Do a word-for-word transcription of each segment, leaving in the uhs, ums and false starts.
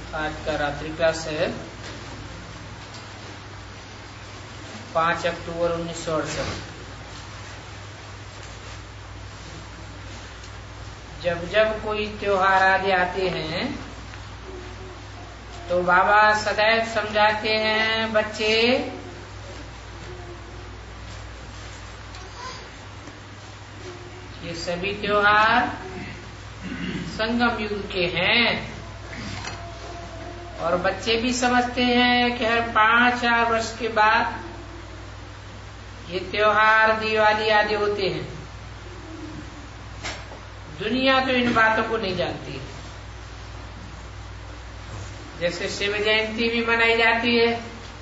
आज का रात्रि क्लास है पांच अक्टूबर उन्नीस सौ अड़सठ। जब जब कोई त्योहार आदि आते हैं तो बाबा सदैव समझाते हैं, बच्चे ये सभी त्योहार संगम युग के हैं। और बच्चे भी समझते हैं कि हर पांच चार वर्ष के बाद ये त्योहार दिवाली आदि होते हैं। दुनिया तो इन बातों को नहीं जानती। जैसे शिव जयंती भी मनाई जाती है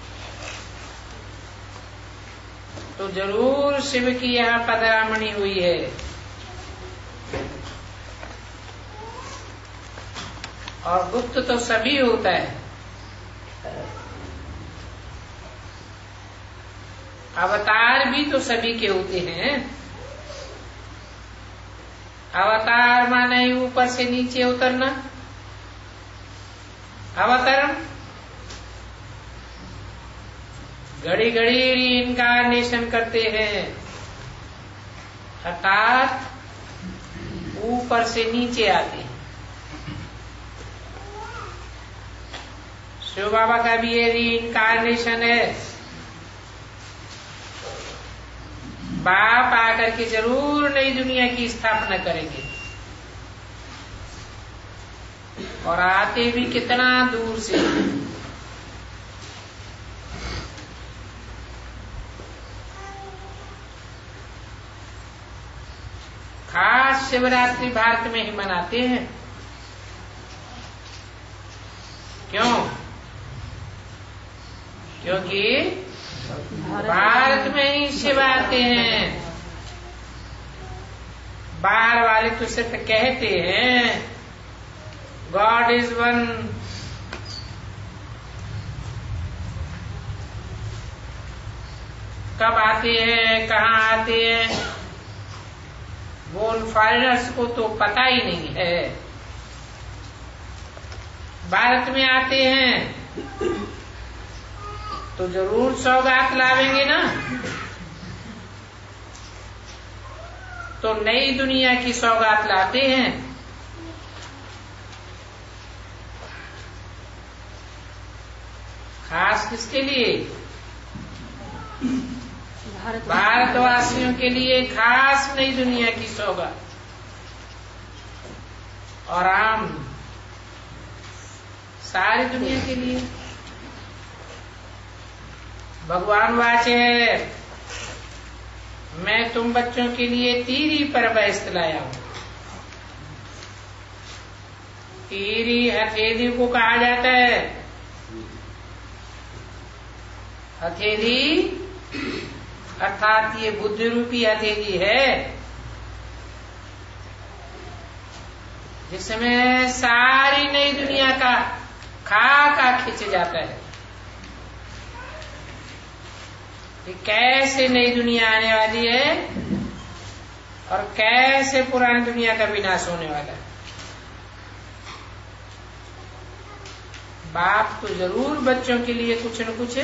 तो जरूर शिव की यहाँ पधरामणी हुई है। और गुप्त तो सभी होता है। अवतार भी तो सभी के होते हैं। अवतार माने ऊपर से नीचे उतरना, अवतरण। घड़ी घड़ी इनकारनेशन करते हैं, अर्थात ऊपर से नीचे आते हैं। शिव बाबा का भी ये रीइंकारनेशन है। बाप आकर के जरूर नई दुनिया की स्थापना करेंगे। और आते भी कितना दूर से। खास शिवरात्रि भारत में ही मनाते हैं। क्यों? क्योंकि भारत में ही शिव आते हैं। बाहर वाले तो सिर्फ कहते हैं गॉड इज वन। कब आते हैं, कहाँ आते हैं, वो फॉरेनर्स को तो पता ही नहीं है। भारत में आते हैं तो जरूर सौगात लावेंगे ना। तो नई दुनिया की सौगात लाते हैं। खास किसके लिए? भारतवासियों के लिए खास नई दुनिया की सौगात। और आम सारी दुनिया के लिए। भगवान वाचे है, मैं तुम बच्चों के लिए तीरी पर बेस्त लाया हूं। तीरी हथेली को कहा जाता है। हथेली अर्थात ये बुद्धि रूपी हथेली है, जिसमें सारी नई दुनिया का खाका खींच जाता है कि कैसे नई दुनिया आने वाली है और कैसे पुरानी दुनिया का विनाश होने वाला है। बाप तो जरूर बच्चों के लिए कुछ न कुछ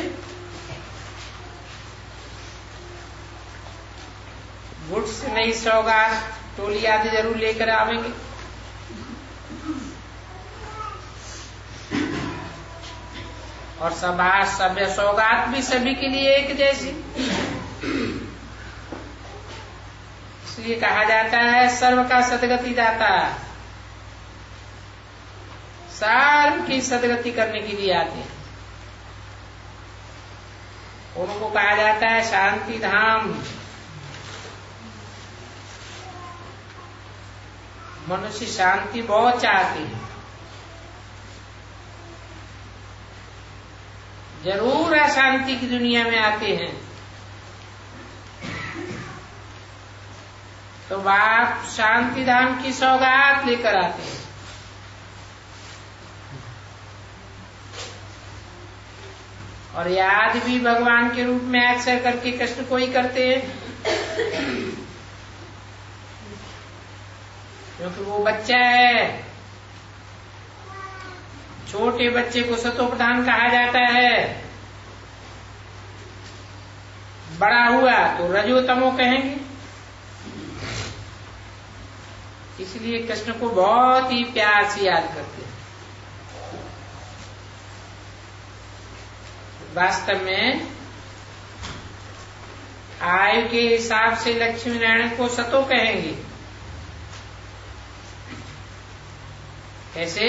गुड्स नई सौगात टोली आदि जरूर लेकर आवेंगे। और सभा सभ्य सौगात भी सभी के लिए एक जैसी। इसलिए कहा जाता है सर्व का सदगति दाता। सर्व की सदगति करने के लिए आते हैं। उनको कहा जाता है शांति धाम। मनुष्य शांति बहुत चाहते हैं। जरूर अशांति की दुनिया में आते हैं तो बाप शांति धाम की सौगात लेकर आते हैं। और याद भी भगवान के रूप में अक्सर करके कष्ट को ही करते हैं, क्योंकि वो बच्चा है, छोटे बच्चे को सतोप्रधान कहा जाता है, बड़ा हुआ तो रजोतमो कहेंगे। इसलिए कृष्ण को बहुत ही प्यार से याद करते हैं। वास्तव में आयु के हिसाब से लक्ष्मी नारायण को सतो कहेंगे। कैसे?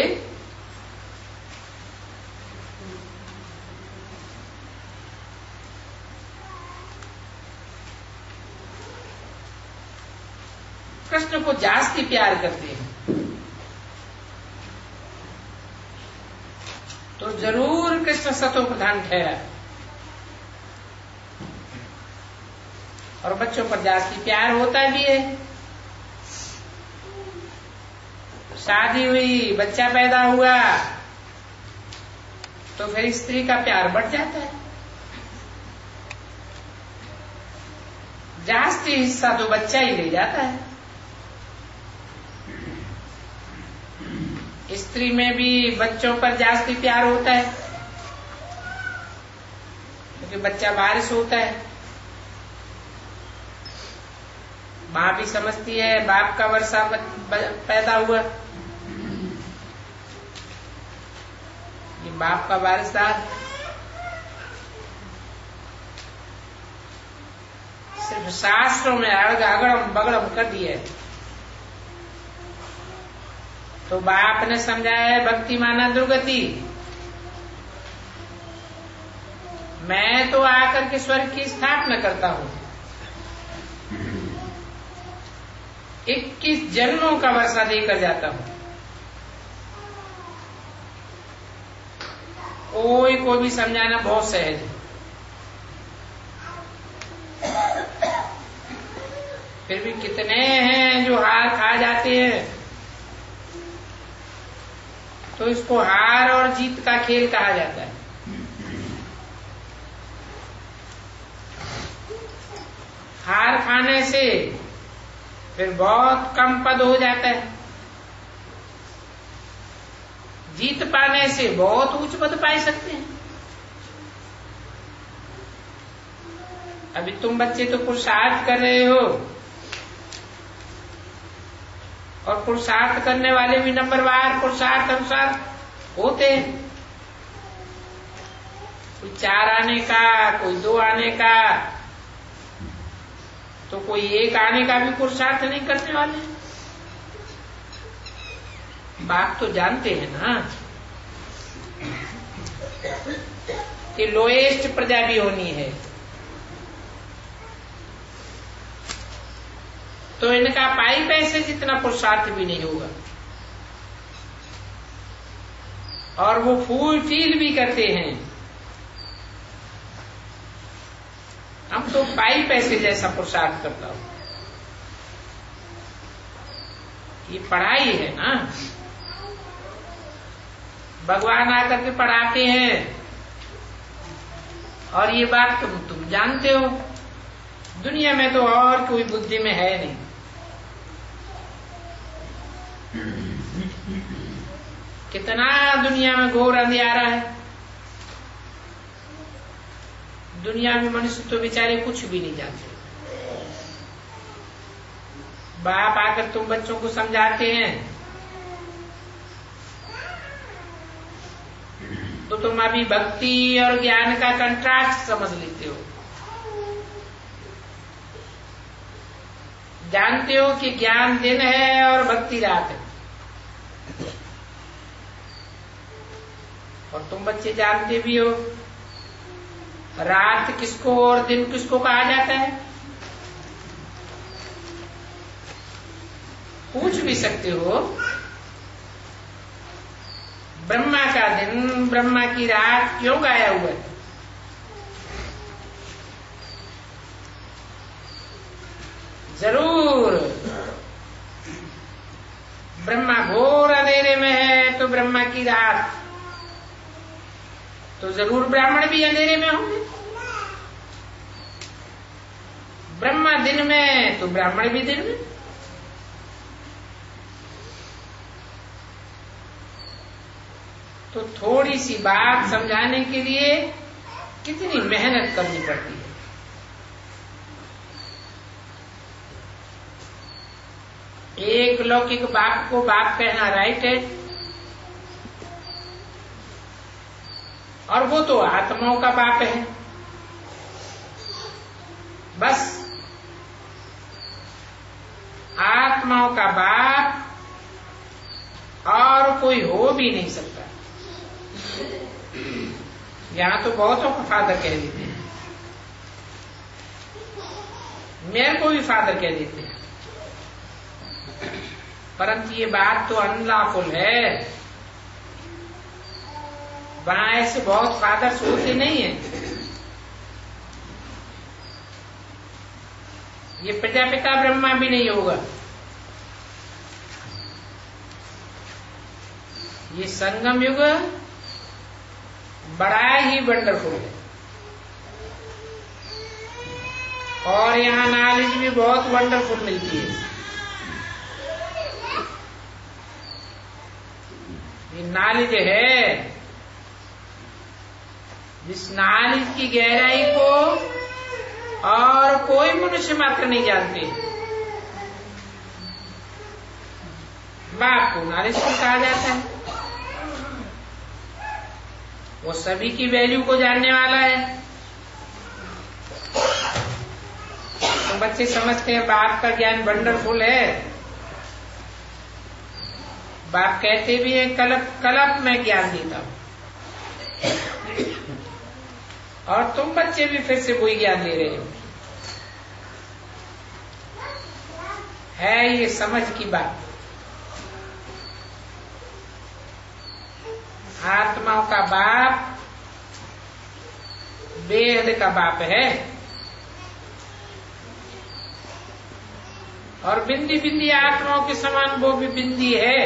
कृष्ण को जास्ती प्यार करते हैं तो जरूर कृष्ण सतो प्रधान ठहरा, और बच्चों पर जास्ती प्यार होता भी है। शादी हुई, बच्चा पैदा हुआ तो फिर स्त्री का प्यार बढ़ जाता है। जास्ती हिस्सा तो बच्चा ही ले जाता है। स्त्री में भी बच्चों पर जास्ती प्यार होता है क्योंकि बच्चा बारिश होता है। माँ भी समझती है बाप का वर्षा पैदा हुआ, ये बाप का वारिसदार। सिर्फ शास्त्रों में अगड़म बगड़म कर दिया है। तो बाप ने समझाया है भक्ति माना दुर्गति। मैं तो आकर के स्वर्ग की स्थापना करता हूं, इक्कीस जन्मों का वर्षा देकर जाता हूं। कोई को भी समझाना बहुत सहज है। फिर भी कितने हैं जो हार खा जाते हैं। तो इसको हार और जीत का खेल कहा जाता है। हार खाने से फिर बहुत कम पद हो जाता है, जीत पाने से बहुत उच्च पद पा सकते हैं। अभी तुम बच्चे तो पुरुषार्थ कर रहे हो, और पुरुषार्थ करने वाले भी नंबरवार पुरुषार्थ अनुसार होते हैं। कोई चार आने का, कोई दो आने का, तो कोई एक आने का भी पुरुषार्थ नहीं करने वाले। बात तो जानते हैं ना कि लोएस्ट प्रजा भी होनी है, तो इनका पाई पैसे जितना पुरुषार्थ भी नहीं होगा। और वो फूल फील भी करते हैं। हम तो पाई पैसे जैसा पुरुषार्थ करता हूं। ये पढ़ाई है ना, भगवान आकर के पढ़ाते हैं, और ये बात तुम तुम जानते हो। दुनिया में तो और कोई बुद्धि में है नहीं। कितना दुनिया में घोर अंधियारा है। दुनिया में मनुष्य तो बेचारे कुछ भी नहीं जानते। बाप आकर तुम बच्चों को समझाते हैं तो तुम अभी भक्ति और ज्ञान का कंट्रास्ट समझ लेते हो। जानते हो कि ज्ञान दिन है और भक्ति रात है। और तुम बच्चे जानते भी हो रात किसको और दिन किसको कहा जाता है। पूछ भी सकते हो ब्रह्मा का दिन, ब्रह्मा की रात क्यों गाया हुआ है? जरूर ब्रह्मा घोर अंधेरे में है तो ब्रह्मा की रात, तो जरूर ब्राह्मण भी अंधेरे में होंगे। ब्रह्मा दिन में तो ब्राह्मण भी दिन में। तो थोड़ी सी बात समझाने के लिए कितनी मेहनत करनी पड़ती है। एक लौकिक बाप को बाप कहना राइट है, और वो तो आत्माओं का बाप है। बस आत्माओं का बाप और कोई हो भी नहीं सकता। यहां तो बहुतों को फादर कह देते हैं, मेरे को भी फादर कह देते हैं, परंतु ये बात तो अनलॉफुल है। वहां ऐसे बहुत फादर्स होते नहीं है। ये प्रजापिता ब्रह्मा भी नहीं होगा। ये संगम युग बड़ा ही वंडरफुल है, और यहाँ नॉलेज भी बहुत वंडरफुल मिलती है। ये नॉलेज है, जिस नॉलेज की गहराई को और कोई मनुष्य मात्र नहीं जानते। बाप को नॉलेज को कहा जाता है। वो सभी की वैल्यू को जानने वाला है। तो बच्चे समझते हैं बाप का ज्ञान वंडरफुल है। बाप कहते भी है कल्प कल्प में ज्ञान देता हूं, और तुम बच्चे भी फिर से वही ज्ञान दे रहे हो। है ये समझ की बात। आत्माओं का बाप वेद का बाप है, और बिंदी बिंदी आत्माओं के समान वो भी बिंदी है।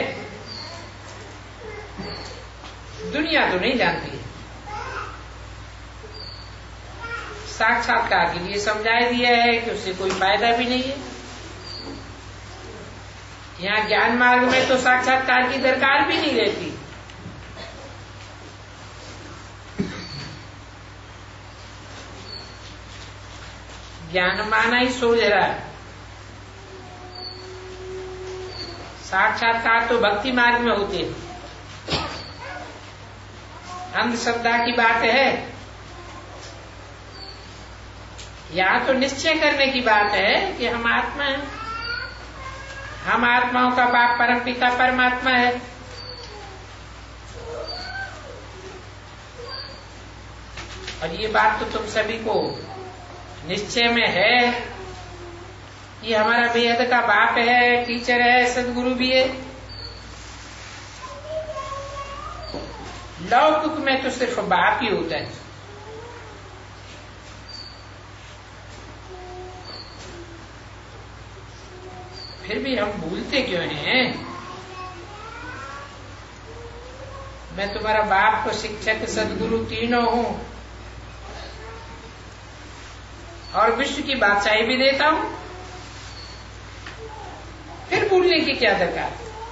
दुनिया तो नहीं जानती है। साक्षात्कार के लिए समझा दिया है कि उससे कोई फायदा भी नहीं है। यहाँ ज्ञान मार्ग में तो साक्षात्कार की दरकार भी नहीं रहती। ज्ञान माना ही सोच रहा है। साक्षात्कार तो भक्ति मार्ग में होते हैं। अंधश्रद्धा की बात है। यहाँ तो निश्चय करने की बात है कि हम आत्मा हैं, हम आत्माओं का बाप परम पिता परमात्मा है। और ये बात तो तुम सभी को निश्चय में है कि हमारा वेद का बाप है, टीचर है, सदगुरु भी है। लौकिक में तो सिर्फ बाप ही होता है। फिर भी हम भूलते क्यों हैं? मैं तुम्हारा बाप को शिक्षक सदगुरु तीनों हूं, और विश्व की बादशाही भी देता हूं। फिर भूलने की क्या दरकार?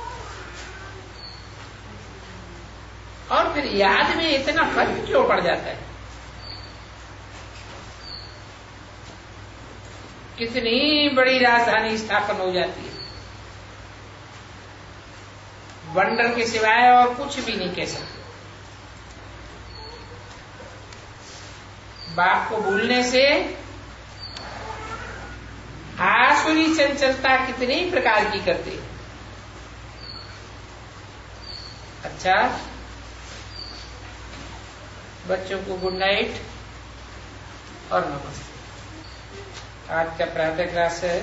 और फिर याद में इतना फर्क क्यों पड़ जाता है? कितनी बड़ी राजधानी स्थापन हो जाती है। वंडर के सिवाय और कुछ भी नहीं कह सकते। बाप को भूलने से आसुरी चंचलता कितनी प्रकार की करती है। अच्छा, बच्चों को गुड नाइट और नमस्ते। आज का प्रातः क्लास है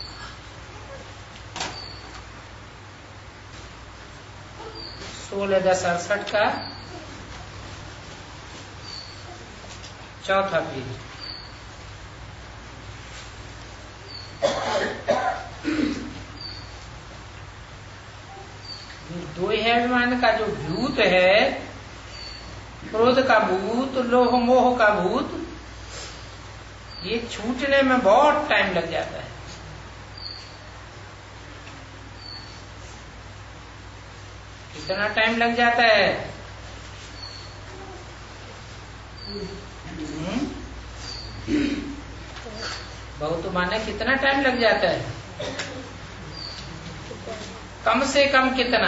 सोलह दस अड़सठ का चौथा पेज। दो हेडमान का जो भूत है, क्रोध का भूत, लोह मोह का भूत, ये छूटने में बहुत टाइम लग जाता है। कितना टाइम लग जाता है? बहुत माने कितना टाइम लग जाता है? कम से कम कितना?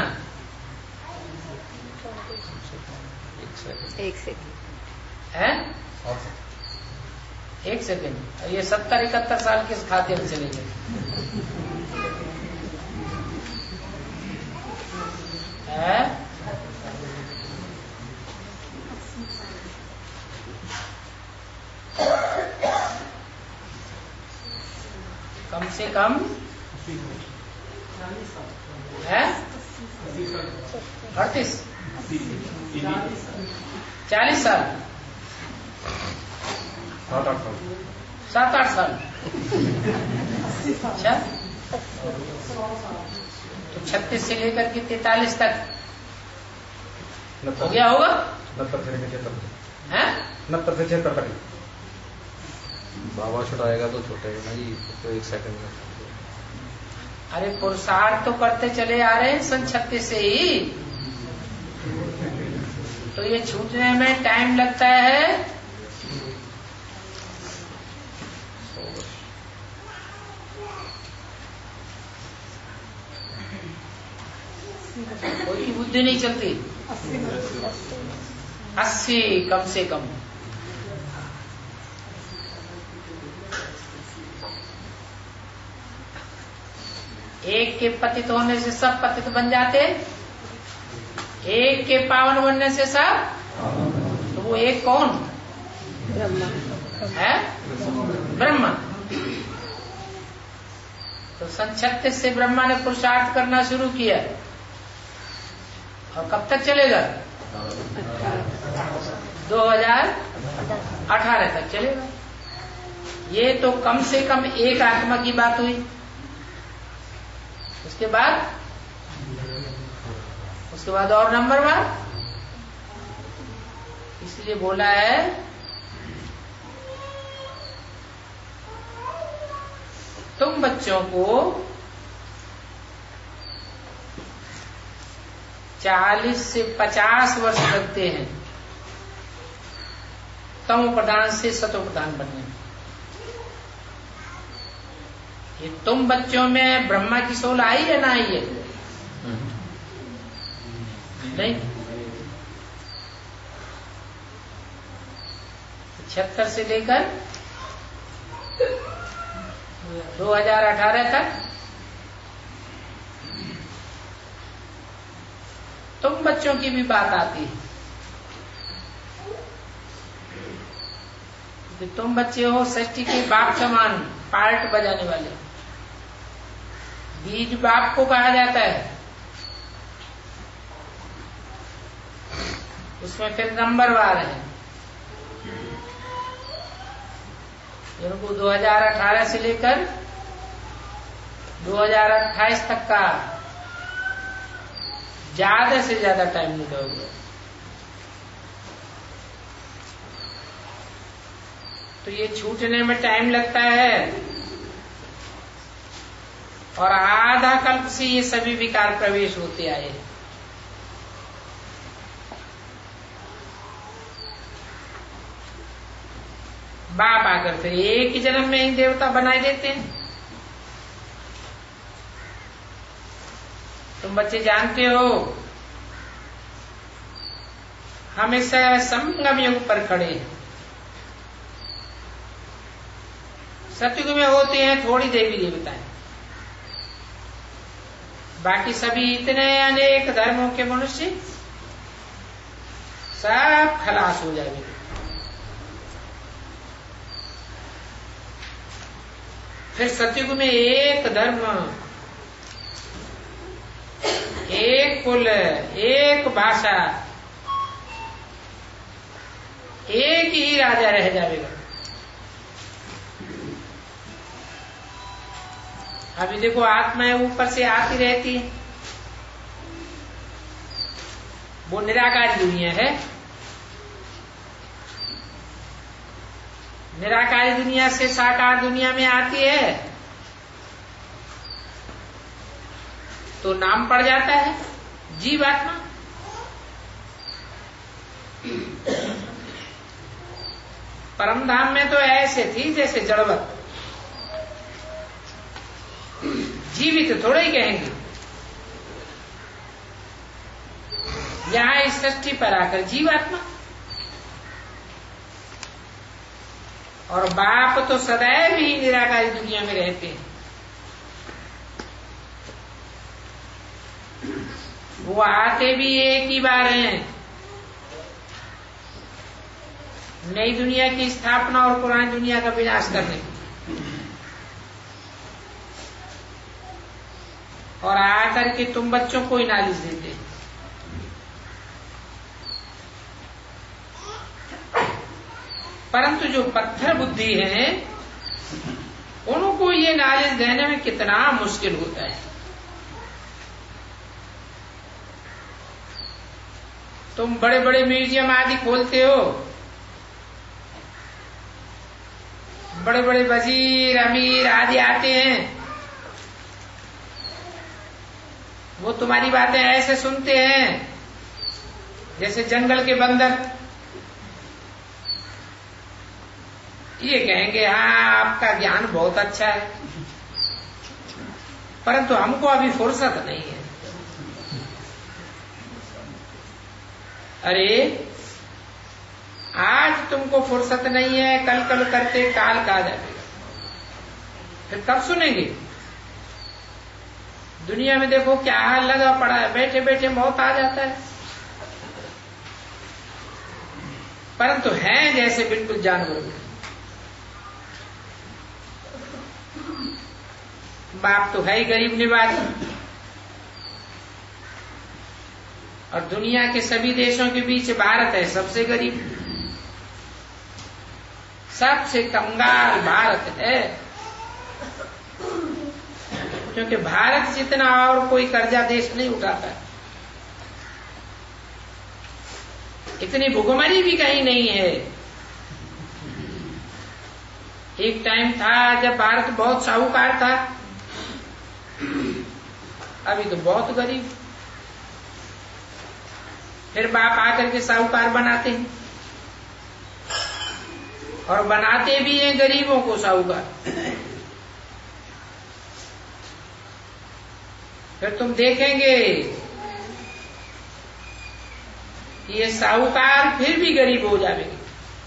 एक सेकंड है? एक सेकंड। ये सत्तर इकहत्तर साल किस खाते में चले गए? है? कम से कम है अड़तीस चालीस साल सात आठ साल सात आठ साल अच्छा, तो छत्तीस से लेकर के तैतालीस तक हो गया होगा। नब्बे से लेकर छिहत्तर है नब्बे से छिहत्तर तक। बाबा छुड़ाएगा तो छूटेगा ना जी, तो एक सेकंड में। अरे पुरुषार्थ तो करते चले आ रहे हैं सन छत्तीस से ही, तो ये छूटने में टाइम लगता है। कोई बुद्धि नहीं चलती। अस्सी कम से कम। एक के पतित होने से सब पतित बन जाते, एक के पावन बनने से सब, तो वो एक कौन ब्रह्मा है? ब्रह्मा। तो सन छत्तीस से ब्रह्मा ने पुरुषार्थ करना शुरू किया, और कब तक चलेगा? दो हजार अठारह तक चलेगा। ये तो कम से कम एक आत्मा की बात हुई। उसके बाद उसके बाद और नंबर वन, इसलिए बोला है तुम बच्चों को चालीस से पचास वर्ष लगते हैं तमो प्रधान से सतो प्रधान बनने में। ये तुम बच्चों में ब्रह्मा की सोल आई या ना आई है? नहीं। छिहत्तर से लेकर दो हजार अठारह तक तुम बच्चों की भी बात आती है कि तुम बच्चे हो सृष्टि के बाप समान पार्ट बजाने वाले। बीज बाप को कहा जाता है। उसमें फिर नंबरवार है। इनको दो हजार अठारह से लेकर दो हजार अट्ठाईस तक का ज्यादा से ज्यादा टाइम निकल। तो ये छूटने में टाइम लगता है, और आधा कल्प से ये सभी विकार प्रवेश होते आए। बाप आकर फिर एक ही जन्म में ही देवता बनाए देते हैं। तुम बच्चे जानते हो हम इस संगम युग पर खड़े हैं। सतयुग में होते हैं थोड़ी देवी देवताएं, बाकी सभी इतने अनेक धर्मों के मनुष्य सब खलास हो जाएंगे। फिर सतयुग में एक धर्म, एक कुल, एक भाषा, एक ही राजा रह जाएगा। अभी देखो आत्माएं ऊपर से आती रहती है, वो निराकारी दुनिया है। निराकारी दुनिया से साकार दुनिया में आती है तो नाम पड़ जाता है जीवात्मा। परम धाम में तो ऐसे थी जैसे जड़वत, जीवित थोड़े ही कहेंगे। यहां इस सृष्टि पर आकर जीवात्मा, और बाप तो सदैव ही निराकारी दुनिया में रहते हैं। वो आते भी एक ही बार हैं, नई दुनिया की स्थापना और पुरानी दुनिया का विनाश करने, और आकर के तुम बच्चों को ही नालिश देते हैं। परंतु जो पत्थर बुद्धि है उनको ये नालिश देने में कितना मुश्किल होता है। तुम बड़े बड़े म्यूजियम आदि खोलते हो, बड़े बड़े वजीर अमीर आदि आते हैं, वो तुम्हारी बातें ऐसे सुनते हैं जैसे जंगल के बंदर। ये कहेंगे हाँ आपका ज्ञान बहुत अच्छा है, परंतु हमको अभी फुर्सत नहीं है। अरे आज तुमको फुर्सत नहीं है, कल कल करते काल का जाएगा, फिर कब सुनेंगे? दुनिया में देखो क्या हाल लगा पड़ा है, बैठे बैठे मौत आ जाता है, परंतु हैं जैसे बिल्कुल जानवर। बाप तो है ही गरीब निवासी, और दुनिया के सभी देशों के बीच भारत है सबसे गरीब, सबसे कंगाल भारत है। क्योंकि भारत जितना और कोई कर्जा देश नहीं उठाता, इतनी भुखमरी भी कहीं नहीं है। एक टाइम था जब भारत बहुत साहूकार था, अभी तो बहुत गरीब। फिर बाप आकर के साहूकार बनाते हैं, और बनाते भी हैं गरीबों को साहूकार। फिर तुम देखेंगे कि ये साहूकार फिर भी गरीब हो जाएंगे,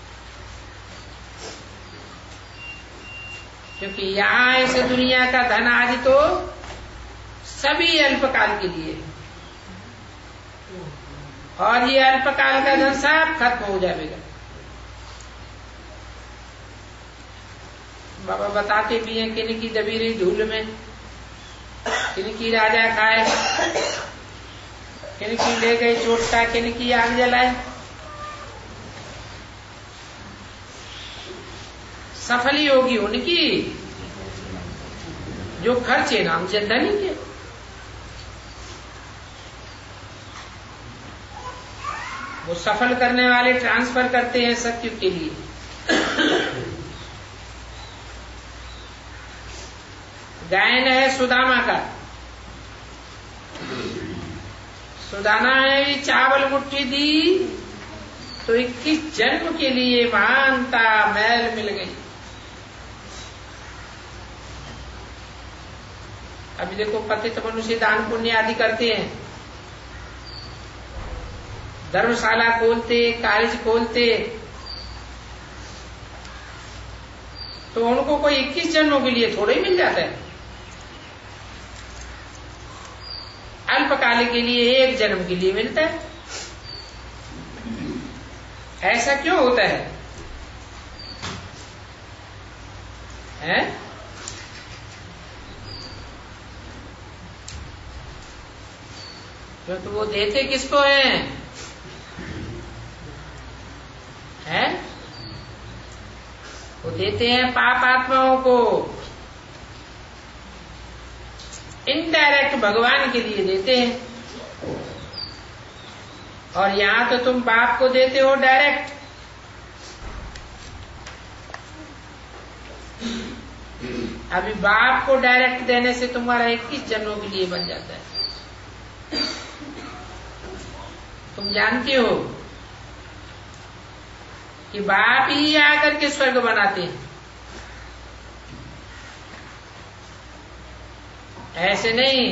क्योंकि यहां इस दुनिया का धन आदि तो सभी अल्पकाल के लिए, और ये अल्पकाल का धन सब खत्म हो जाएगा। बाबा बताते भी हैं किन की दबी रही धूल में किन की राजा खाए, किन की ले गई चोटता, किन की आग जलाए। सफली होगी उनकी जो खर्चे नाम जनधनी के। वो सफल करने वाले ट्रांसफर करते हैं सत्युग के लिए। गायन है सुदामा का, सुदामा ने चावल मुट्ठी दी तो इक्कीस जन्म के लिए महानता मैल मिल गई। अभी देखो पतित मनुष्य दान पुण्य आदि करते हैं, धर्मशाला खोलते, कॉलेज खोलते, तो उनको कोई इक्कीस जन्मों के लिए थोड़ा ही मिल जाता है। अल्पकाल के लिए एक जन्म के लिए मिलता है। ऐसा क्यों होता है, हैं? क्योंकि वो देते किसको हैं? हैं? वो देते हैं पाप आत्माओं को, इनडायरेक्ट भगवान के लिए देते हैं। और यहां तो तुम बाप को देते हो डायरेक्ट। अभी बाप को डायरेक्ट देने से तुम्हारा इक्कीस जन्मों के लिए बन जाता है। तुम जानते हो कि बाप ही आकर के स्वर्ग बनाते हैं। ऐसे नहीं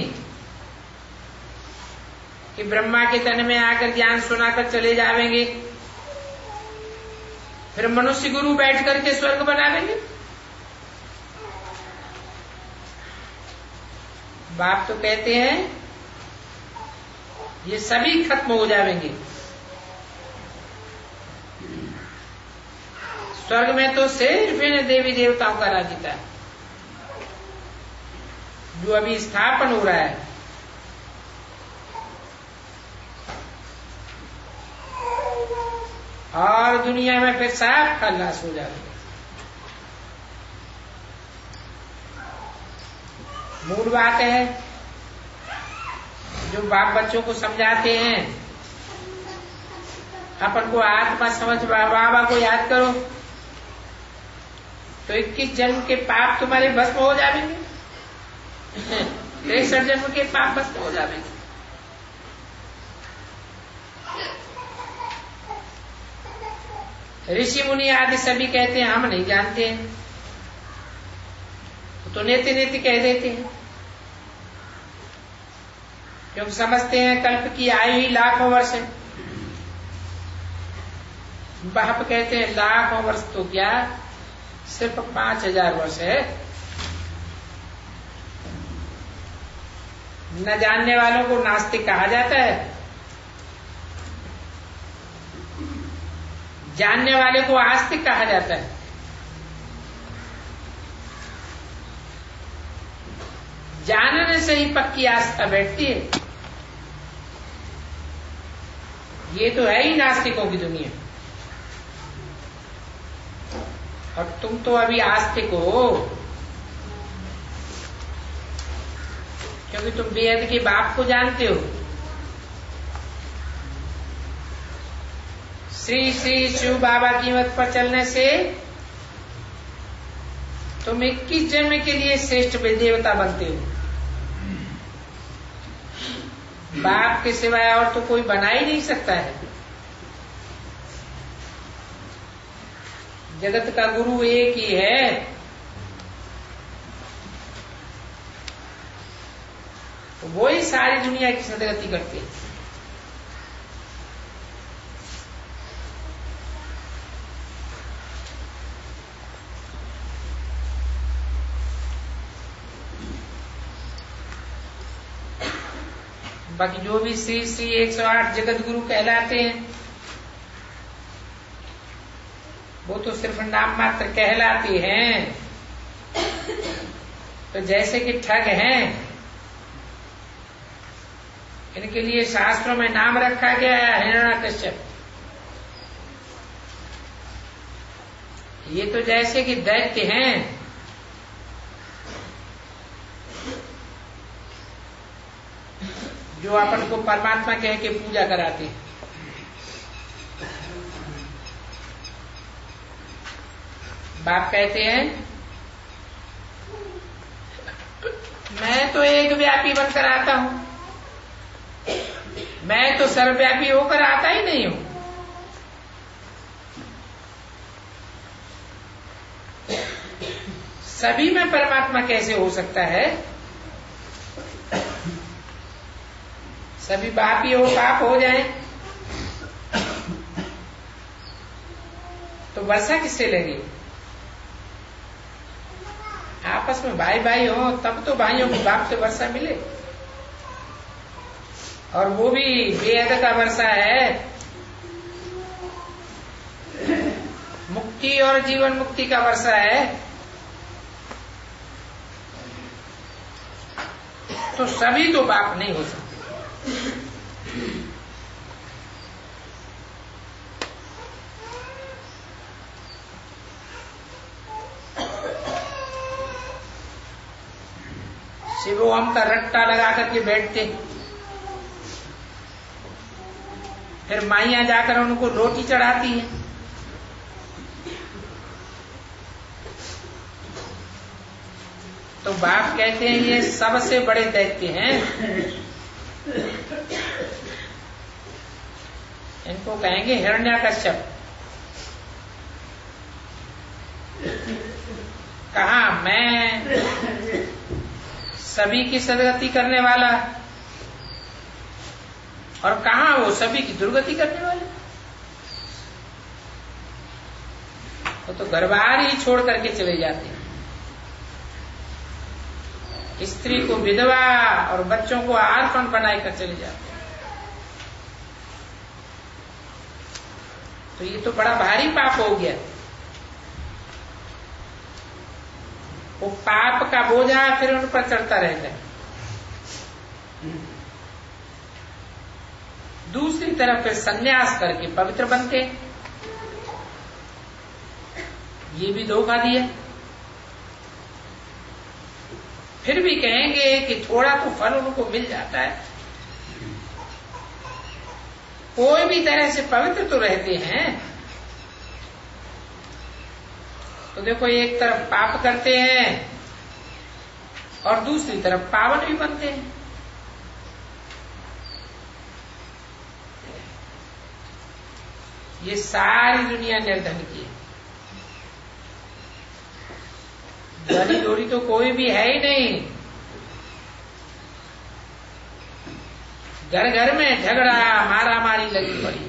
कि ब्रह्मा के तन में आकर ज्ञान सुनाकर चले जाएंगे, फिर मनुष्य गुरु बैठ करके स्वर्ग बनावेंगे। बाप तो कहते हैं ये सभी खत्म हो जाएंगे। स्वर्ग में तो सिर्फ इन देवी देवताओं का राज्य था जो अभी स्थापन हो रहा है। और दुनिया में फिर साफ खल्लास हो जाएगा। मूल बात है जो बाप बच्चों को समझाते हैं, अपन को आत्मा समझ बाबा को याद करो तो इक्कीस जन्म के पाप तुम्हारे भस्म हो जाएंगे, तिरसठ जन्म के पाप भस्म हो जाएंगे। ऋषि मुनि आदि सभी कहते हैं हम नहीं जानते हैं, तो नेति नेति कह देते हैं, क्योंकि समझते हैं कल्प की आयु ही लाखों वर्ष है। बाप कहते हैं लाखों वर्ष तो क्या, सिर्फ पांच हजार वर्ष है। न जानने वालों को नास्तिक कहा जाता है, जानने वाले को आस्तिक कहा जाता है। जानने से ही पक्की आस्था बैठती है। ये तो है ही नास्तिकों की दुनिया, और तुम तो अभी आस्तिक हो, क्योंकि तुम बेहद के बाप को जानते हो। श्री श्री शिव बाबा की मत पर चलने से तुम इक्कीस जन्म के लिए श्रेष्ठ देवता बनते हो। बाप के सिवाय और तो कोई बना ही नहीं सकता है। जगत का गुरु एक ही है। वो ही सारी दुनिया की सदगति करते हैं। बाकी जो भी श्री श्री एक सौ आठ जगत गुरु कहलाते हैं वो तो सिर्फ नाम मात्र कहलाते हैं। तो जैसे कि ठग हैं, इनके लिए शास्त्रों में नाम रखा गया है हिरण्यकश्यप। ये तो जैसे कि दैत्य हैं, जो अपन को परमात्मा कह के पूजा कराते हैं। बाप कहते हैं मैं तो एक व्यापी बनकर आता हूं, मैं तो सर्वव्यापी होकर आता ही नहीं हूं। सभी में परमात्मा कैसे हो सकता है? सभी बाप ही हो, बाप हो जाए तो वर्षा किससे लेंगे? आपस में भाई भाई हो तब तो भाइयों को बाप से वर्षा मिले, और वो भी बेहद का वर्षा है। मुक्ति और जीवन मुक्ति का वर्षा है। तो सभी तो बाप नहीं हो सकते। शिवो हम का रट्टा लगा करके बैठते, फिर माइयां जाकर उनको रोटी चढ़ाती हैं। तो बाप कहते हैं ये सबसे बड़े दैत्य हैं, इनको कहेंगे हिरण्यकश्यप। कहा मैं सभी की सदगति करने वाला और कहा वो सभी की दुर्गति करने वाला। वो तो घर बार ही छोड़ करके चले जाते हैं, स्त्री को विधवा और बच्चों को आर्फन बनाकर चले जाते हैं। तो ये तो बड़ा भारी पाप हो गया। वो पाप का बोझा फिर उन पर चढ़ता रहता है। दूसरी तरफ फिर संन्यास करके पवित्र बनते, ये भी धोखा दिया। फिर भी कहेंगे कि थोड़ा तो फल उनको मिल जाता है, कोई भी तरह से पवित्र तो रहते हैं। तो देखो, एक तरफ पाप करते हैं और दूसरी तरफ पावन भी बनते हैं। ये सारी दुनिया निर्धन की है, धनी धोरी तो कोई भी है ही नहीं। घर घर में झगड़ा मारा मारी लगी पड़ी।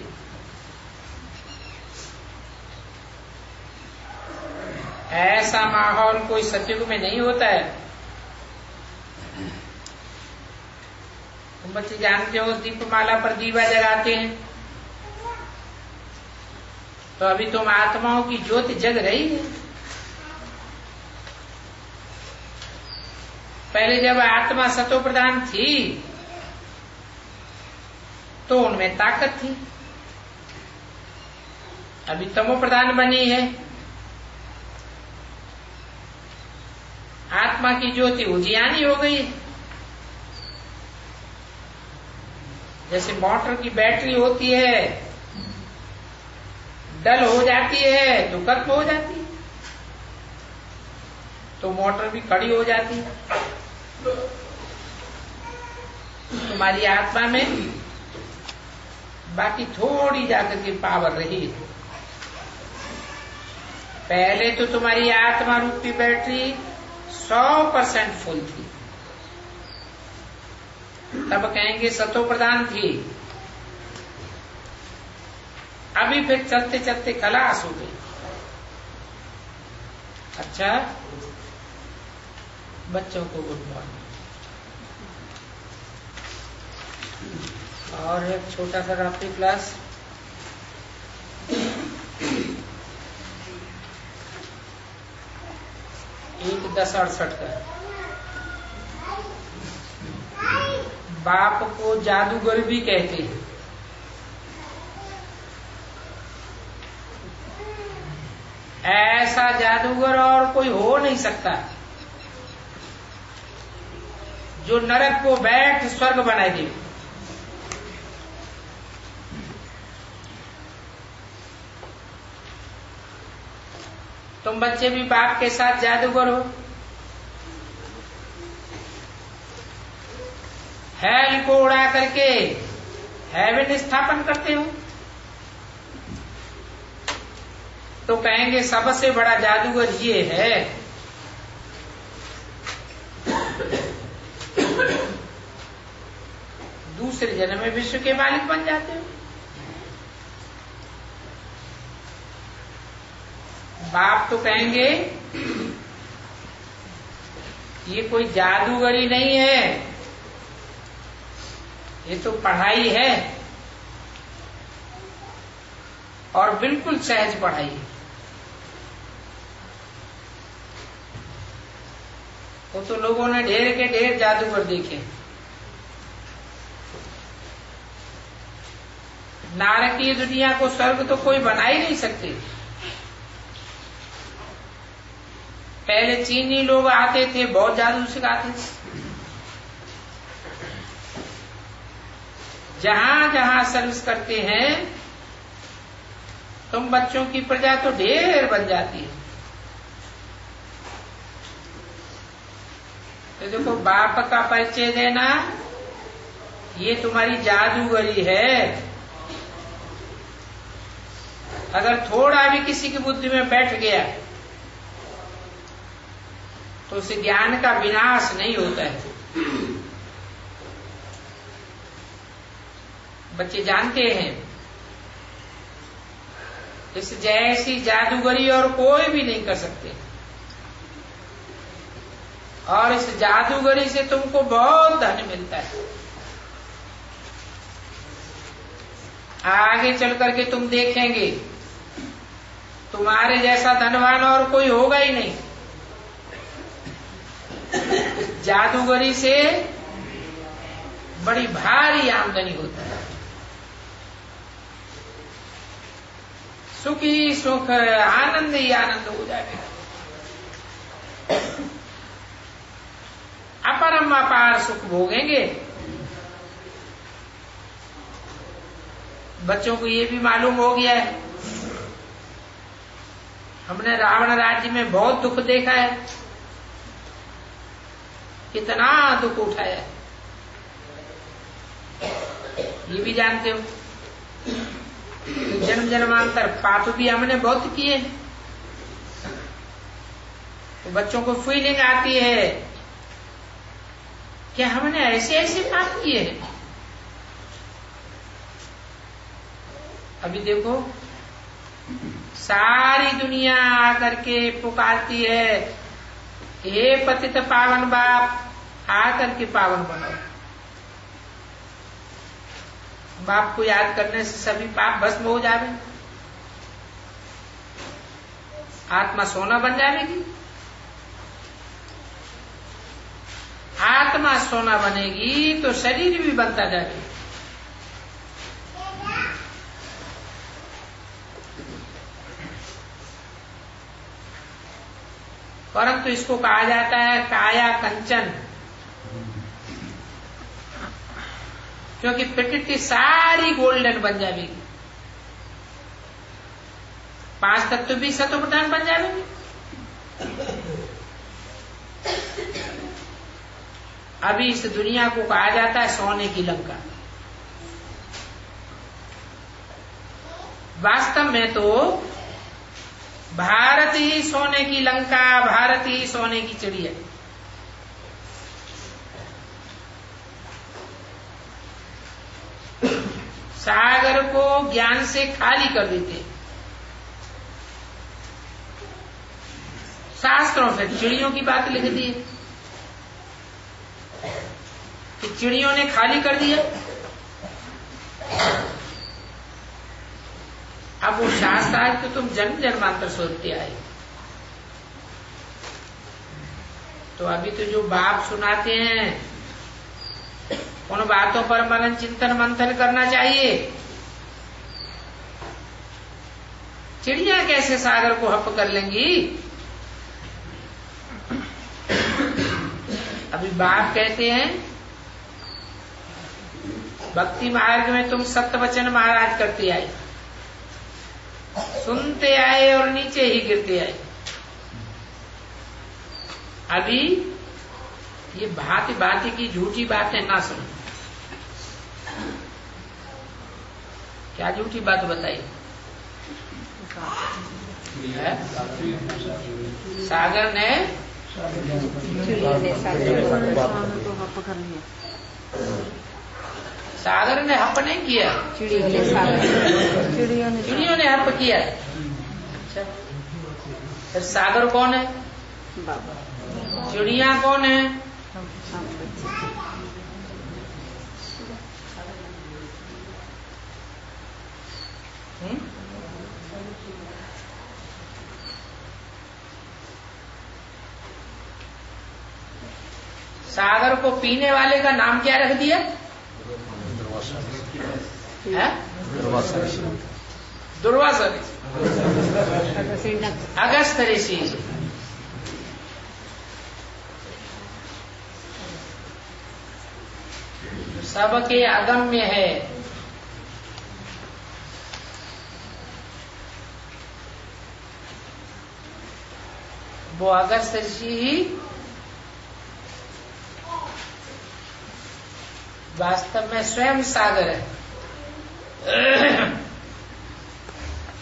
ऐसा माहौल कोई सतयुग में नहीं होता है। तुम बच्चे जानते हो, दीपमाला पर दीवा जगाते हैं तो अभी तुम आत्माओं की ज्योति जग रही है। पहले जब आत्मा सतो प्रधान थी तो उनमें ताकत थी, अभी तमो प्रधान बनी है। आत्मा की ज्योति उजियानी हो गई है। जैसे मोटर की बैटरी होती है, डल हो जाती है तो खत्म हो जाती है, तो मोटर भी खड़ी हो जाती है। तुम्हारी आत्मा में बाकी थोड़ी जाकर के पावर रही है। पहले तो तुम्हारी आत्मा रूपी बैटरी सौ परसेंट फुल थी, तब कहेंगे सतो प्रधान थी। अभी फिर चलते चलते खलास हो गई। अच्छा, बच्चों को गुड मॉर्निंग। और एक छोटा सा रात्रि क्लास। एक दस अड़सठ का। बाप को जादूगर भी कहते हैं। ऐसा जादूगर और कोई हो नहीं सकता जो नरक को बैठ स्वर्ग बनाए दे। तुम बच्चे भी बाप के साथ जादूगर हो। हेल को उड़ा करके हेवन स्थापन करते हो, तो कहेंगे सबसे बड़ा जादूगर ये है। दूसरे जन्म में विश्व के मालिक बन जाते हो। बाप तो कहेंगे ये कोई जादूगरी नहीं है, ये तो पढ़ाई है, और बिल्कुल सहज पढ़ाई है। वो तो लोगों ने ढेर के ढेर जादूगर देखे। नारकीय दुनिया को स्वर्ग तो कोई बना ही नहीं सकते। पहले चीनी लोग आते थे, बहुत जादू सिखाते थे। जहां जहां सर्विस करते हैं, तुम बच्चों की प्रजा तो ढेर बन जाती है। तो देखो, बाप का परिचय देना ये तुम्हारी जादूगरी है। अगर थोड़ा भी किसी की बुद्धि में बैठ गया तो उस ज्ञान का विनाश नहीं होता है। बच्चे जानते हैं इस जैसी जादूगरी और कोई भी नहीं कर सकते, और इस जादूगरी से तुमको बहुत धन मिलता है। आगे चल करके तुम देखेंगे तुम्हारे जैसा धनवान और कोई होगा ही नहीं। जादूगरी से बड़ी भारी आमदनी होती है। सुख ही सुख, आनंद ही आनंद हो जाएगा। अपरम अपार सुख भोगेंगे। बच्चों को ये भी मालूम हो गया है, हमने रावण राज्य में बहुत दुख देखा है, कितना दुख उठाया है, ये भी जानते हो। जन्म जन्मांतर पाप भी हमने बहुत किए। तो बच्चों को फीलिंग आती है कि हमने ऐसे ऐसे पाप किए हैं। अभी देखो सारी दुनिया आकर के पुकारती है, हे पतित पावन बाप आकर के पावन बनो। बाप को याद करने से सभी पाप भस्म हो जावे, आत्मा सोना बन जाएगी। आत्मा सोना बनेगी तो शरीर भी बनता जाएगा। परंतु इसको कहा जाता है काया कंचन, क्योंकि प्रकृति सारी गोल्डन बन जाएगी। पांच तत्व भी सत्व प्रधान बन जाएंगे। अभी इस दुनिया को कहा जाता है सोने की लंका। वास्तव में तो भारत ही सोने की लंका, भारत ही सोने की चिड़िया। सागर को ज्ञान से खाली कर देते। शास्त्रों से चिड़ियों की बात लिख दी कि चिड़ियों ने खाली कर दिया। अब वो शास्त्र आज तो तुम जन्म जन्मांतर सोचते आए। तो अभी तो जो बाप सुनाते हैं उन बातों पर मनन चिंतन मंथन करना चाहिए। चिड़िया कैसे सागर को हप कर लेंगी? अभी बाप कहते हैं भक्ति मार्ग में तुम सत्य वचन महाराज करते आए, सुनते आए और नीचे ही गिरते आए। अभी ये भांति भांति की झूठी बातें ना सुनो। क्या झूठी बात बताई है? सागर ने सागर ने हप नहीं किया, चिड़ियों ने हप किया। अच्छा, फिर सागर कौन है? चिड़िया कौन है? हुँ? सागर को पीने वाले का नाम क्या रख दिया? दुर्वासा ऋषि, अगस्त ऋषि। सबके अगम्य है। वो अगस्त ऋषि ही वास्तव में स्वयं सागर है।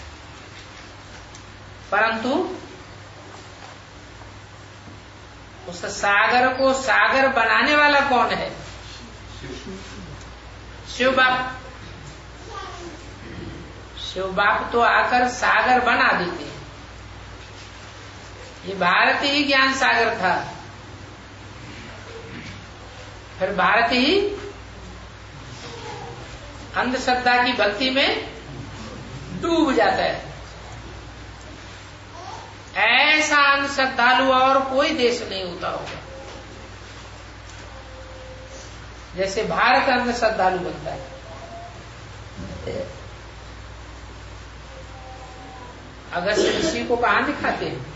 परंतु उस सागर को सागर बनाने वाला कौन है? शिव बाप। शिव बाप तो आकर सागर बना देते हैं। ये भारत ही ज्ञान सागर था, फिर भारत ही अंधश्रद्धा की भक्ति में डूब जाता है। ऐसा अंधश्रद्धालु और कोई देश नहीं होता होगा जैसे भारत अंधश्रद्धालु बनता है। अगस्त ऋषि को कहां दिखाते हैं?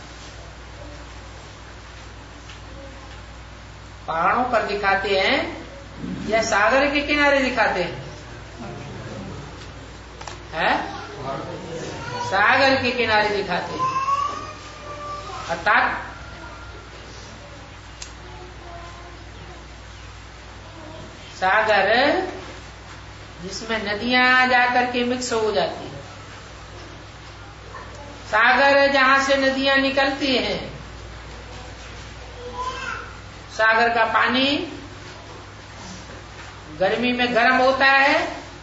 पहाड़ों पर दिखाते हैं या सागर के किनारे दिखाते हैं? है? सागर के किनारे दिखाते हैं। अर्थात सागर जिसमें नदियां जाकर के मिक्स हो जाती है, सागर जहां से नदियां निकलती हैं, सागर का पानी गर्मी में गर्म होता है,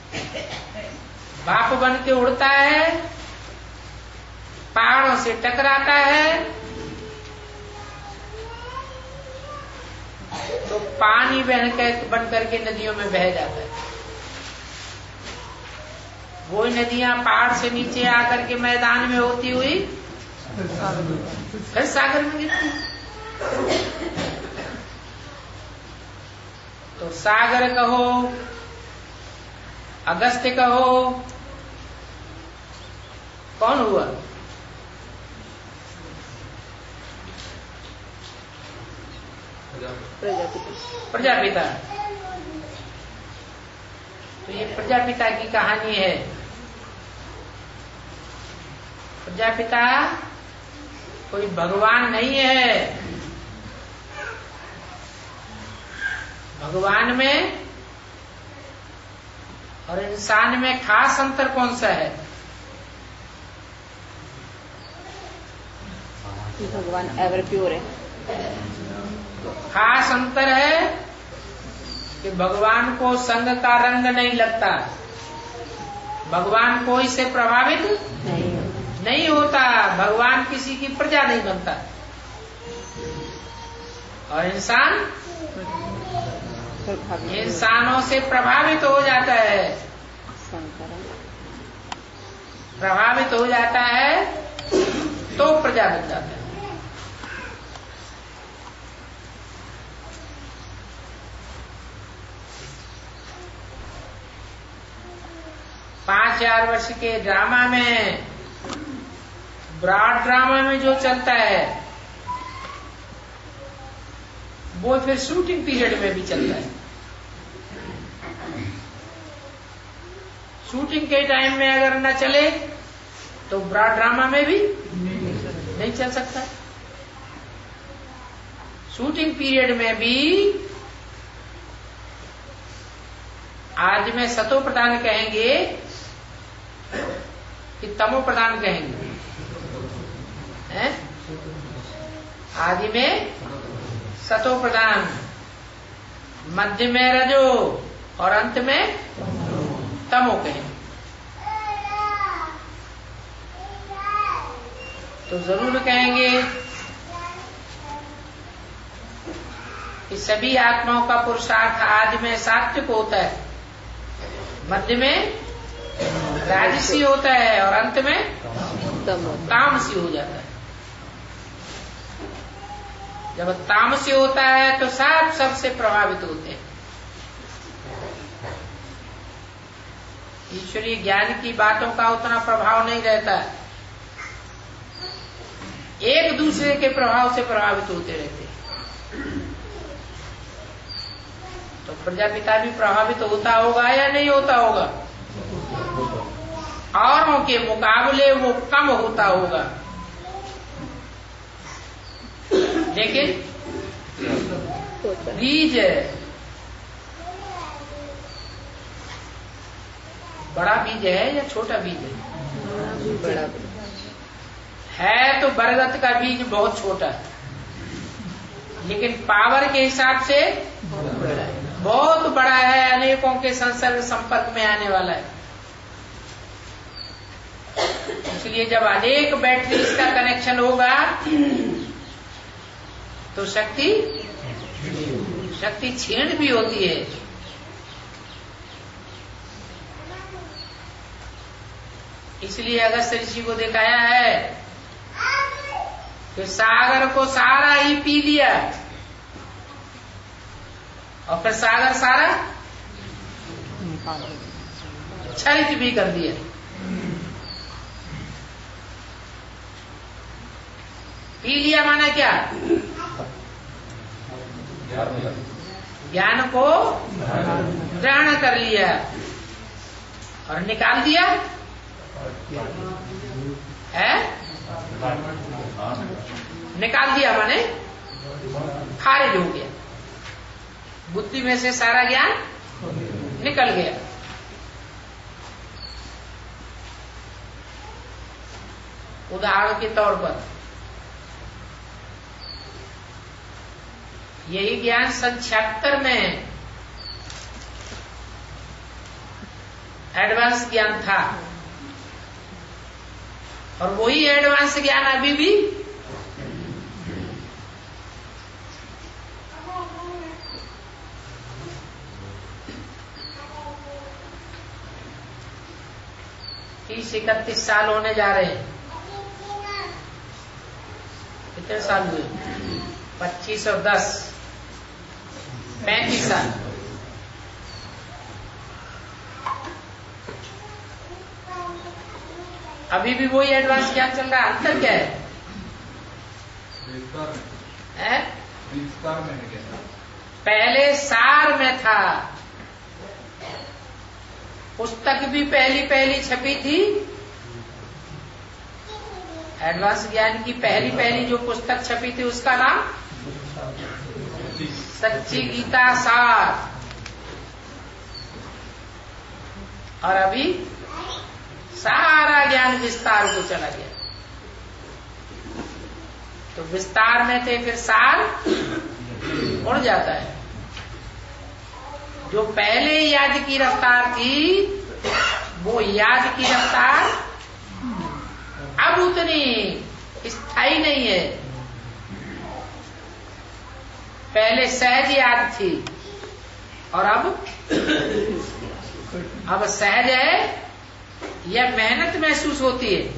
भाप बन के उड़ता है, पहाड़ों से टकराता है, तो पानी बन बन करके नदियों में बह जाता है। वो नदियां पहाड़ से नीचे आकर के मैदान में होती हुई फिर सागर में गिरती। तो सागर कहो, अगस्त्य कहो, कौन हुआ? प्रजापिता। प्रजापिता। तो ये प्रजापिता की कहानी है। प्रजापिता कोई भगवान नहीं है। भगवान में और इंसान में खास अंतर कौन सा है? भगवान एवर प्योर है। खास अंतर है कि भगवान को संग का रंग नहीं लगता, भगवान कोई से प्रभावित नहीं, नहीं होता, भगवान किसी की प्रजा नहीं बनता। और इंसान इंसानों से प्रभावित हो जाता है, प्रभावित हो जाता है तो प्रजा बन जाता है। पांच हजार वर्ष के ड्रामा में, ब्रॉड ड्रामा में जो चलता है वो फिर शूटिंग पीरियड में भी चलता है। शूटिंग के टाइम में अगर न चले तो ब्रॉड ड्रामा में भी नहीं चल सकता। शूटिंग पीरियड में भी आज में सतो प्रधान कहेंगे कि तमो प्रधान कहेंगे, हैं? आदि में सतो प्रधान, मध्य में रजो और अंत में तमो कहेंगे। तो जरूर कहेंगे कि सभी आत्माओं का पुरुषार्थ आदि में सात्विक होता है, मध्य में राजसी होता है और अंत में तामसी हो जाता है। जब तामसी होता है तो सब सबसे प्रभावित होते हैं। ईश्वरीय ज्ञान की बातों का उतना प्रभाव नहीं रहता, एक दूसरे के प्रभाव से प्रभावित होते रहते हैं। तो प्रजापिता भी प्रभावित होता होगा या नहीं होता होगा? औरों के मुकाबले वो कम होता होगा, लेकिन बीज बड़ा बीज है या छोटा बीज है? बड़ा है तो बरगद का बीज बहुत छोटा है, लेकिन पावर के हिसाब से बहुत बड़ा है, अनेकों के संसर्ग संपर्क में आने वाला है। इसलिए जब अनेक बैटरीज का कनेक्शन होगा तो शक्ति शक्ति क्षीण भी होती है। इसलिए अगस्त्य ऋषि को दिखाया है कि सागर को सारा ही पी लिया और फिर सागर सारा क्षरित भी कर दिया। पी लिया माना क्या? ज्ञान को ग्रहण कर लिया और निकाल दिया है। निकाल दिया माने खारिज हो गया, बुद्धि में से सारा ज्ञान निकल गया। उदाहरण के तौर पर यही ज्ञान सन छिहत्तर में एडवांस ज्ञान था और वही एडवांस ज्ञान अभी भी तीस इकतीस साल होने जा रहे हैं। कितने साल हुए? पच्चीस और दस पैंतीस साल। अभी भी वही एडवांस ज्ञान चल रहा है। अंतर क्या है? है? पहले सार में था, पुस्तक भी पहली पहली छपी थी। एडवांस ज्ञान की पहली पहली जो पुस्तक छपी थी उसका नाम सच्ची गीता सार। और अभी सारा ज्ञान विस्तार को चला गया। तो विस्तार में थे फिर सार उड़ जाता है। जो पहले याद की रफ्तार थी वो याद की रफ्तार अब उतनी स्थायी नहीं है। पहले सहज याद थी और अब अब सहज है या मेहनत महसूस होती है,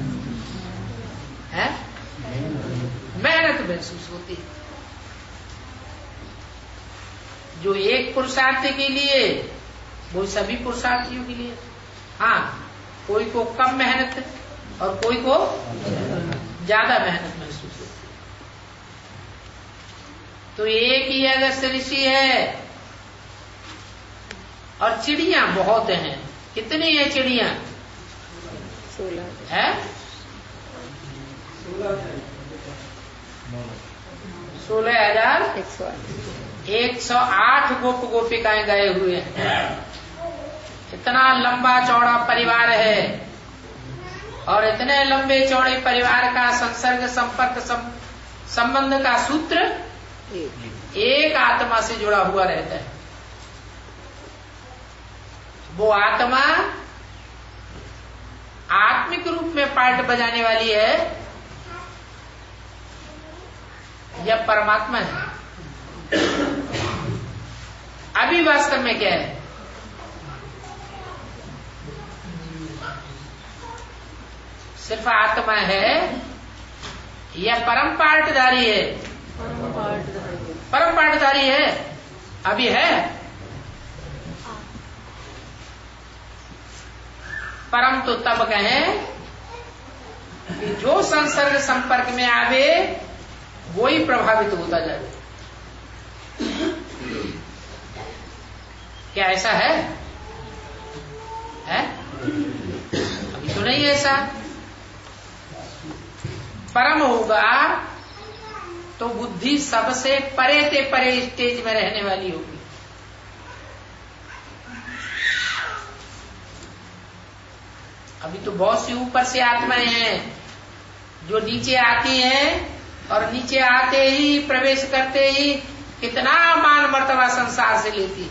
है? मेहनत महसूस होती है। जो एक पुरुषार्थी के लिए वो सभी पुरुषार्थियों के लिए। हाँ, कोई को कम मेहनत और कोई को ज्यादा मेहनत महसूस होती। तो एक ही अगस्त्य ऋषि है और चिड़ियां बहुत हैं। कितनी है चिड़ियां? है सोलह हजार एक सौ आठ गोप गोपिकाएं गए हुए हैं। इतना लंबा चौड़ा परिवार है और इतने लंबे चौड़े परिवार का संसर्ग संपर्क सं, संबंध का सूत्र एक आत्मा से जुड़ा हुआ रहता है। वो आत्मा आत्मिक रूप में पार्ट बजाने वाली है या परमात्मा है? अभी वास्तव में क्या है? सिर्फ आत्मा है या परम पार्टधारी है? परम पार्टधारी है। अभी है परम तो तब कहें कि जो संसर्ग संपर्क में आवे वो ही प्रभावित होता जाए। क्या ऐसा है? है? अभी तो नहीं ऐसा। परम होगा तो बुद्धि सबसे परे ते परे स्टेज में रहने वाली होगी। अभी तो बहुत सी ऊपर से आत्माएं हैं जो नीचे आती हैं और नीचे आते ही, प्रवेश करते ही कितना मान मर्तबा संसार से लेती।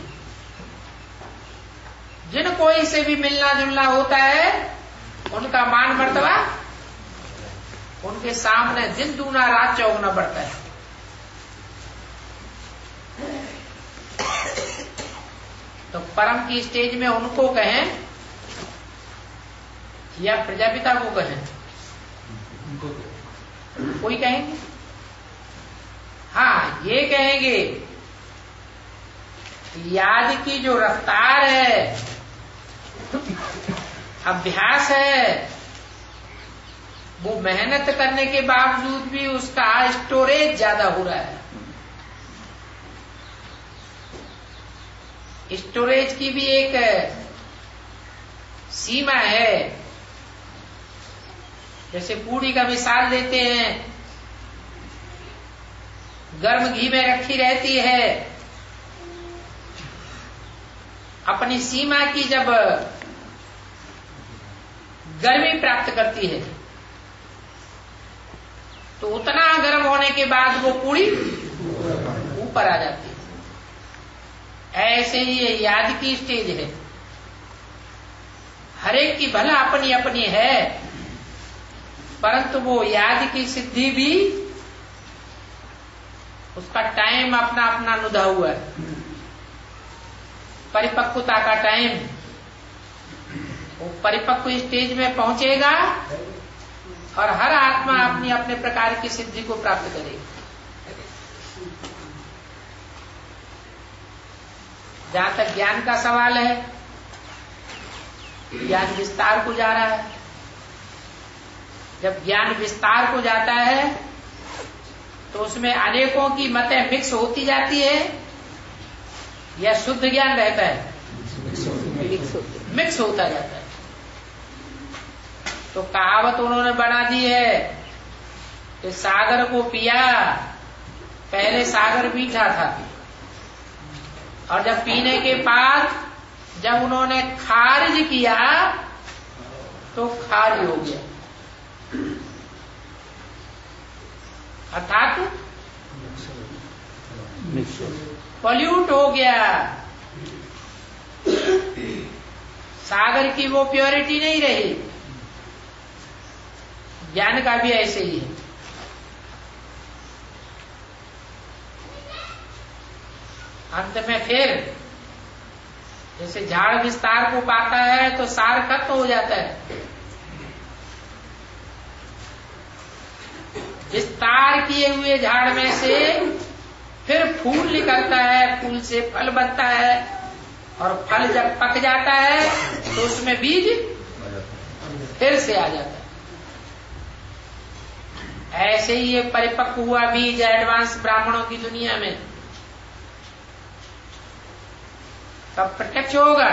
जिन कोई से भी मिलना जुलना होता है उनका मान मर्तबा उनके सामने दिन दूना रात चौगुना बढ़ता है। तो परम की स्टेज में उनको कहें या प्रजापिता को कहें? कोई कहेंगे? हाँ, ये कहेंगे याद की जो रफ्तार है, अभ्यास है, वो मेहनत करने के बावजूद भी उसका स्टोरेज ज्यादा हो रहा है। स्टोरेज की भी एक सीमा है। जैसे पूड़ी का मिसाल देते हैं, गर्म घी में रखी रहती है, अपनी सीमा की जब गर्मी प्राप्त करती है तो उतना गर्म होने के बाद वो पूड़ी ऊपर आ जाती है। ऐसे ही ये याद की स्टेज है। हरेक की भला अपनी अपनी है, परंतु वो याद की सिद्धि भी उसका टाइम अपना अपना नुदा हुआ है। परिपक्वता का टाइम, वो परिपक्व स्टेज में पहुंचेगा और हर आत्मा अपनी अपने प्रकार की सिद्धि को प्राप्त करेगी। जहां तक ज्ञान का सवाल है, ज्ञान विस्तार को जा रहा है। जब ज्ञान विस्तार को जाता है तो उसमें अनेकों की मतें मिक्स होती जाती है या शुद्ध ज्ञान रहता है? मिक्स होता जाता है। तो कहावत उन्होंने बना दी है कि सागर को पिया, पहले सागर मीठा था और जब पीने के बाद जब उन्होंने खारिज किया तो खारिज हो गया, अर्थात पॉल्यूट हो गया। सागर की वो प्योरिटी नहीं रही। ज्ञान का भी ऐसे ही है। अंत में फिर जैसे झाड़ विस्तार को पाता है तो सार खत्म हो जाता है। विस्तार किए हुए झाड़ में से फिर फूल निकलता है, फूल से फल बनता है और फल जब पक जाता है तो उसमें बीज फिर से आ जाता है। ऐसे ही ये परिपक्व हुआ बीज एडवांस ब्राह्मणों की दुनिया में कब प्रत्यक्ष होगा?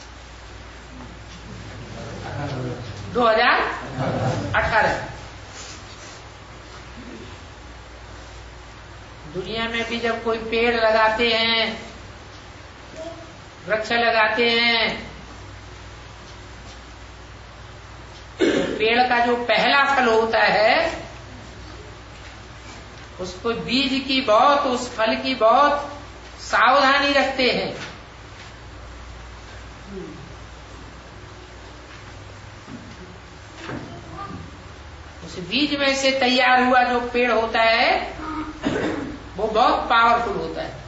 दो हजार अठारह। दुनिया में भी जब कोई पेड़ लगाते हैं, वृक्ष लगाते हैं, तो पेड़ का जो पहला फल होता है उसको बीज की बहुत, उस फल की बहुत सावधानी रखते हैं। उस बीज में से तैयार हुआ जो पेड़ होता है वो बहुत पावरफुल होता है।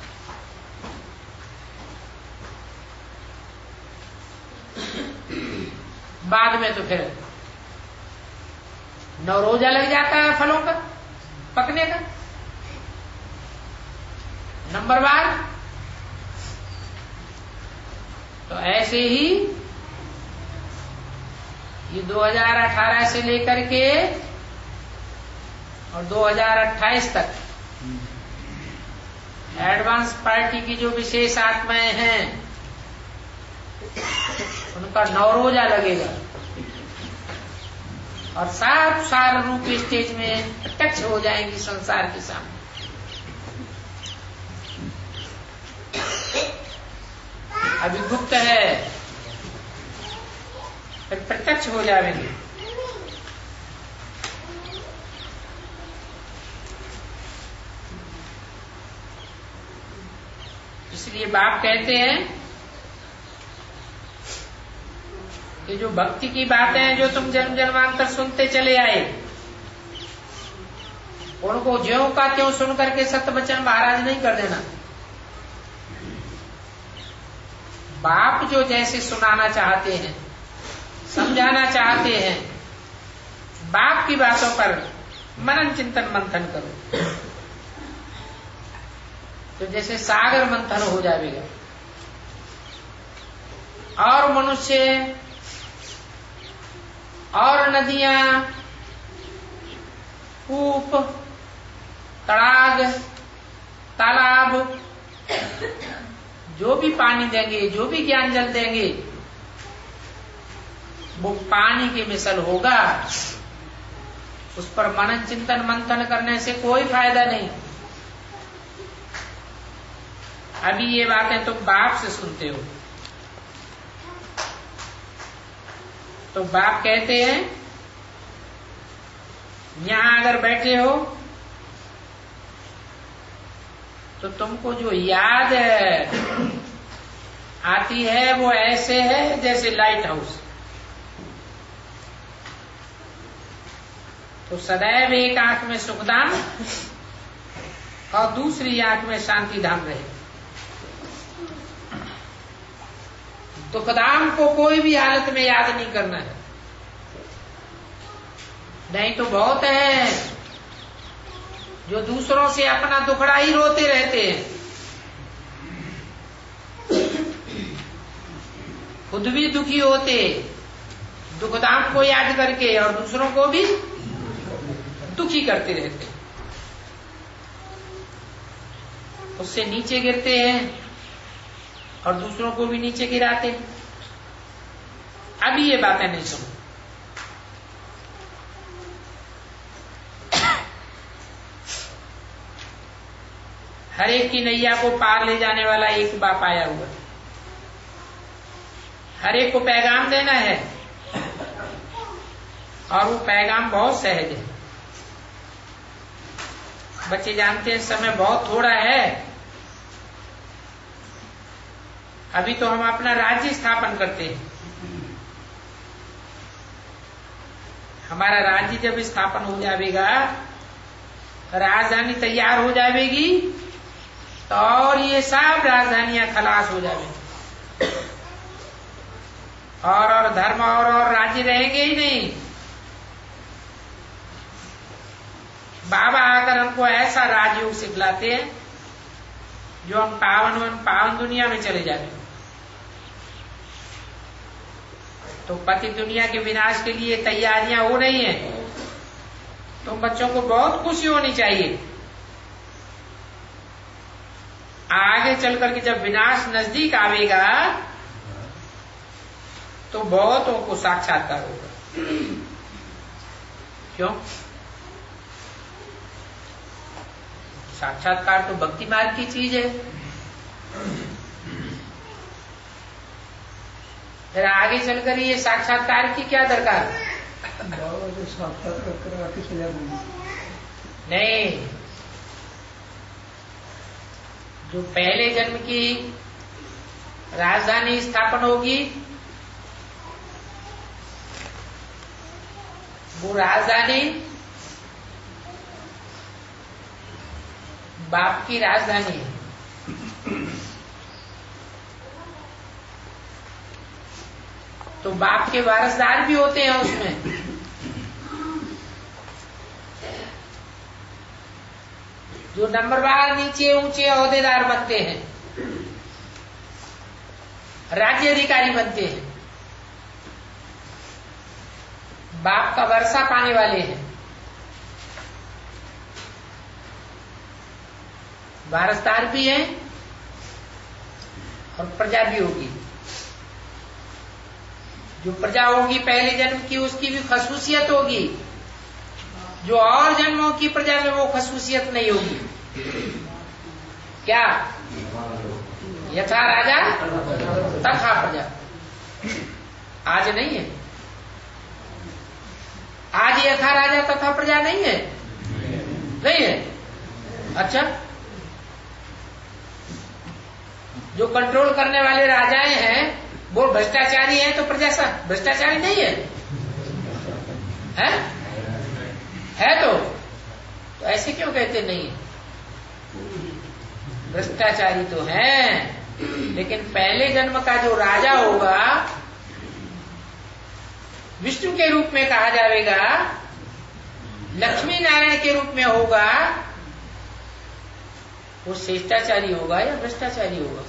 बाद में तो फिर नौरोजा लग जाता है फलों का पकने का। नंबर बार तो ऐसे ही ये दो हजार अठारह से लेकर के और दो हजार अट्ठाईस तक एडवांस पार्टी की जो विशेष आत्माएं हैं उनका नौरोजा लगेगा और साफ सार रूप स्टेज में प्रत्यक्ष हो जाएंगी संसार के सामने। अभी गुप्त है, फिर प्रत्यक्ष हो जाएंगे। इसलिए बाप कहते हैं कि जो भक्ति की बातें हैं जो तुम जन्म जन्मांतर सुनते चले आए, उनको ज्यों का त्यों सुन करके सत्य वचन महाराज नहीं कर देना। बाप जो जैसे सुनाना चाहते हैं, समझाना चाहते हैं, बाप की बातों पर मनन चिंतन मंथन करो, तो जैसे सागर मंथन हो जाएगा। और मनुष्य और नदियां, कूप, तड़ाग, तालाब, जो भी पानी देंगे, जो भी ज्ञान जल देंगे, वो पानी की मिसल होगा। उस पर मनन चिंतन मंथन करने से कोई फायदा नहीं। अभी ये बातें तुम बाप से सुनते हो, तो बाप कहते हैं यहां अगर बैठे हो तो तुमको जो याद आती है वो ऐसे है जैसे लाइट हाउस। तो सदैव एक आंख में सुखधाम और दूसरी आंख में शांति धाम रहे। दुखधाम को कोई भी हालत में याद नहीं करना है, नहीं तो बहुत है जो दूसरों से अपना दुखड़ा ही रोते रहते हैं, खुद भी दुखी होते दुखधाम को याद करके और दूसरों को भी दुखी करते रहते, उससे नीचे गिरते हैं और दूसरों को भी नीचे गिराते। अभी ये बातें नहीं सुनो। हर एक की नैया को पार ले जाने वाला एक बाप आया हुआ है। हर एक को पैगाम देना है और वो पैगाम बहुत सहज है। बच्चे जानते हैं समय बहुत थोड़ा है। अभी तो हम अपना राज्य स्थापन करते हैं। हमारा राज्य जब स्थापन हो जाएगा, राजधानी तैयार हो जाएगी, तो और ये सब राजधानियां खलास हो जाएगी और और धर्म और और राज्य रहेंगे ही नहीं। बाबा आकर हमको ऐसा राजयोग सिखलाते हैं जो हम पावन वन पावन दुनिया में चले जाते हैं। तो पति दुनिया के विनाश के लिए तैयारियां हो रही हैं, तो बच्चों को बहुत खुशी होनी चाहिए। आगे चल करके जब विनाश नजदीक आवेगा तो बहुतों को साक्षात्कार होगा। क्यों? साक्षात्कार तो भक्ति मार्ग की चीज है। फिर आगे चलकर ये साक्षात्कार की क्या दरकार? साक्षात्कार नहीं, जो पहले जन्म की राजधानी स्थापन होगी वो राजधानी बाप की राजधानी है। तो बाप के वारसदार भी होते हैं उसमें। जो नंबरवार नीचे ऊंचे ओहदेदार बनते हैं, राज्य अधिकारी बनते हैं, बाप का वर्षा पाने वाले हैं, वारसदार भी हैं और प्रजा भी होगी। जो प्रजा होगी पहले जन्म की, उसकी भी खसूसियत होगी। जो और जन्मों की प्रजा में वो खसूसियत नहीं होगी। क्या? यथा राजा तथा प्रजा। आज नहीं है। आज यथा राजा तथा प्रजा नहीं है। नहीं है। अच्छा, जो कंट्रोल करने वाले राजाएं हैं वो भ्रष्टाचारी हैं, तो प्रजा सब भ्रष्टाचारी नहीं है, है? है तो, तो ऐसे क्यों कहते नहीं? भ्रष्टाचारी तो हैं, लेकिन पहले जन्म का जो राजा होगा विष्णु के रूप में कहा जाएगा, लक्ष्मी नारायण के रूप में होगा, वो शिष्टाचारी होगा या भ्रष्टाचारी होगा?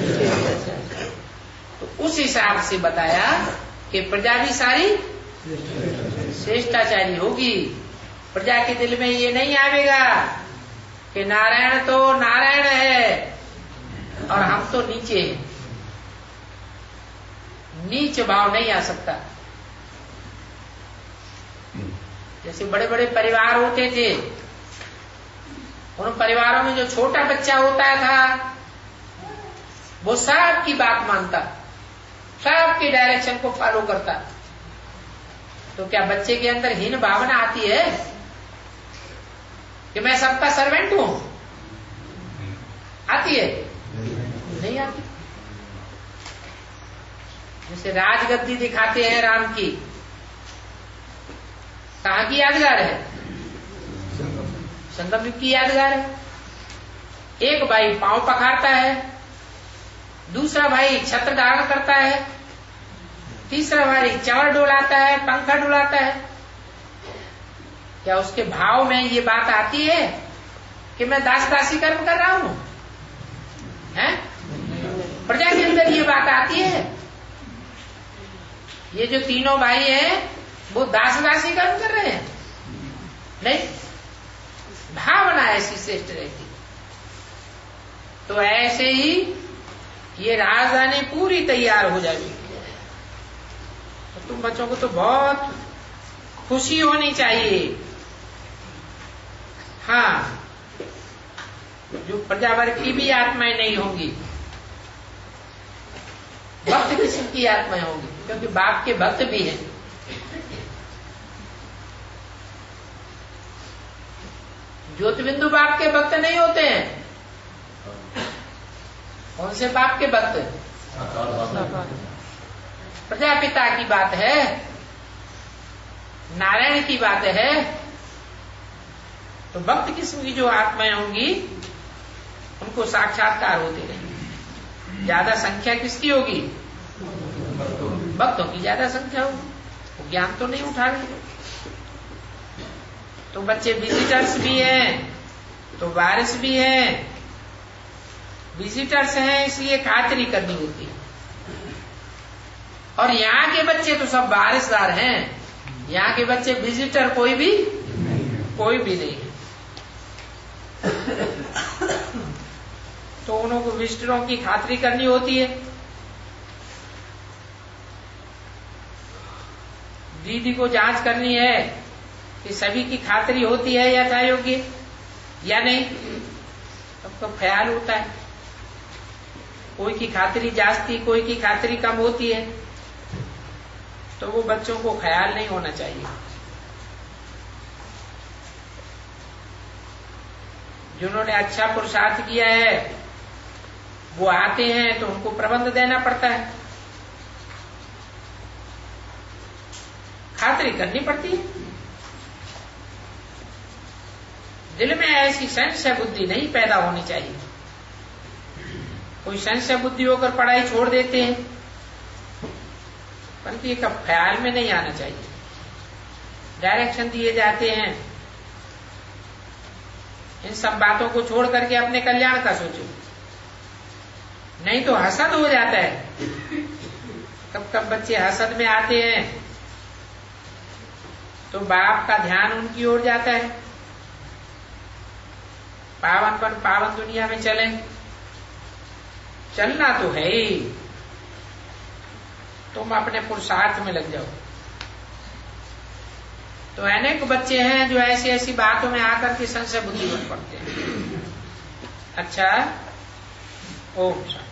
तो उस हिसाब से बताया कि प्रजा भी सारी शिष्टाचारी होगी। प्रजा के दिल में ये नहीं आवेगा कि नारायण तो नारायण है और हम तो नीचे हैं। नीच भाव नहीं आ सकता। जैसे बड़े बड़े परिवार होते थे, उन परिवारों में जो छोटा बच्चा होता था वो सबकी बात मानता, सबकी डायरेक्शन को फॉलो करता। तो क्या बच्चे के अंदर हीन भावना आती है कि मैं सबका सर्वेंट हूं? आती है? नहीं आती। जैसे राजगद्दी दिखाते हैं राम की, कहां की यादगार है? संगम युग की यादगार है। एक भाई पांव पखारता है, दूसरा भाई छत्र धारण करता है, तीसरा भाई चवर डोलाता है, पंखा डोलाता है। क्या उसके भाव में ये बात आती है कि मैं दास दासी कर्म कर रहा हूं? हैं? प्रजा के अंदर ये बात आती है? ये जो तीनों भाई हैं वो दास दासी कर्म कर रहे हैं? नहीं, भावना ऐसी श्रेष्ठ रहती। तो ऐसे ही ये राजधानी पूरी तैयार हो जाएगी। तो तुम बच्चों को तो बहुत खुशी होनी चाहिए। हाँ, जो प्रजावर्ग की भी आत्माएं नहीं होंगी, भक्त किस्म की आत्माएं होंगी, क्योंकि बाप के भक्त भी हैं। ज्योतिबिंदु बाप के भक्त नहीं होते हैं। कौन से बाप के भक्त? प्रजापिता की बात है, नारायण की बात है। तो भक्त किस्म की जो आत्माएं होंगी उनको साक्षात्कार होते रहेंगे। ज्यादा संख्या किसकी होगी? भक्तों की ज्यादा संख्या होगी। वो ज्ञान तो नहीं उठा रहे। तो बच्चे विजिटर्स भी हैं, तो वारिस भी हैं। विजिटर्स हैं इसलिए खातिरी करनी होती है, और यहाँ के बच्चे तो सब वारिसदार हैं। यहाँ के बच्चे विजिटर कोई भी कोई भी नहीं है। तो उनको विजिटरों की खातिरी करनी होती है। दीदी को जांच करनी है कि सभी की खातिरी होती है यथा योग्य या नहीं। सबका ख्याल होता है, कोई की खातिरी जास्ती, कोई की खातिरी कम होती है। तो वो बच्चों को ख्याल नहीं होना चाहिए। जिन्होंने अच्छा पुरुषार्थ किया है वो आते हैं तो उनको प्रबंध देना पड़ता है, खातिरी करनी पड़ती है। दिल में ऐसी संशय बुद्धि नहीं पैदा होनी चाहिए। कोई संशय बुद्धि होकर पढ़ाई छोड़ देते हैं, परंतु ये कब ख्याल में नहीं आना चाहिए। डायरेक्शन दिए जाते हैं, इन सब बातों को छोड़ करके अपने कल्याण का सोचो, नहीं तो हसद हो जाता है। कब कब बच्चे हसद में आते हैं तो बाप का ध्यान उनकी ओर जाता है। पावन पर पावन दुनिया में चले, चलना तो है ही, तुम अपने पुरुषार्थ में लग जाओ। तो अनेक बच्चे हैं जो ऐसी ऐसी बातों में आकर के संशय बुद्धि बन पड़ते हैं। अच्छा, ओम शांति।